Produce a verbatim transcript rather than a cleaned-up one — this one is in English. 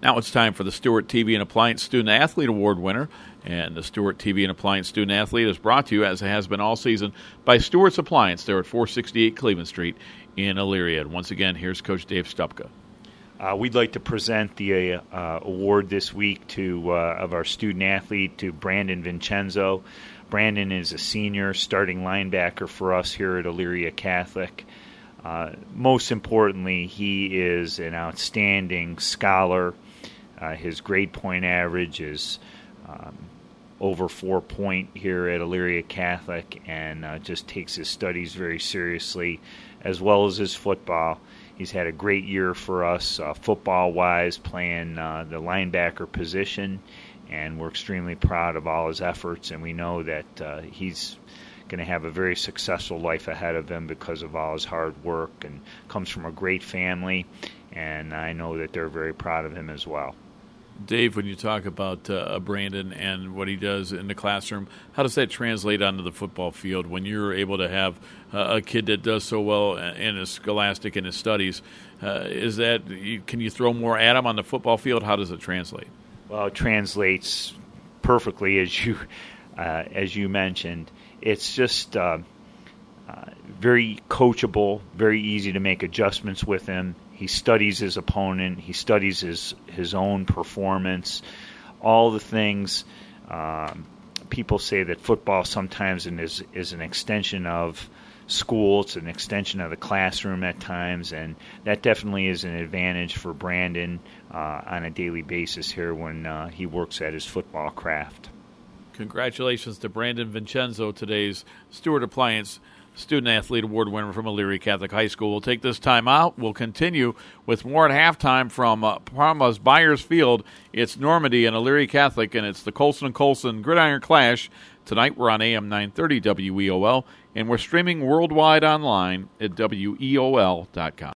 Now it's time for the Stewart T V and Appliance Student Athlete Award winner. And the Stewart T V and Appliance Student Athlete is brought to you, as it has been all season, by Stewart's Appliance. They're at four sixty-eight Cleveland Street in Elyria. And once again, here's Coach Dave Stupka. Uh, we'd like to present the uh, award this week to uh, of our student athlete to Brandon Vincenzo. Brandon is a senior starting linebacker for us here at Elyria Catholic. Uh, most importantly, he is an outstanding scholar. Uh, his grade point average is um, over four point here at Elyria Catholic, and uh, just takes his studies very seriously, as well as his football. He's had a great year for us uh, football-wise, playing uh, the linebacker position, and we're extremely proud of all his efforts, and we know that uh, he's going to have a very successful life ahead of him because of all his hard work, and comes from a great family, and I know that they're very proud of him as well. Dave, when you talk about uh, Brandon and what he does in the classroom, how does that translate onto the football field when you're able to have uh, a kid that does so well in his scholastic and his studies? Uh, is that can you throw more at him on the football field? How does it translate? Well, it translates perfectly, as you uh, as you mentioned. It's just uh, uh, very coachable, very easy to make adjustments with him. He studies his opponent. He studies his, his own performance, all the things. Um, people say that football sometimes is, is an extension of school. It's an extension of the classroom at times, and that definitely is an advantage for Brandon uh, on a daily basis here when uh, he works at his football craft. Congratulations to Brandon Vincenzo, today's Stewart Appliance Student Athlete Award winner from Elyria Catholic High School. We'll take this time out. We'll continue with more at halftime from uh, Parma's Byers Field. It's Normandy and Elyria Catholic, and it's the Colson and Colson Gridiron Clash. Tonight we're on A M nine thirty W E O L, and we're streaming worldwide online at W E O L dot com.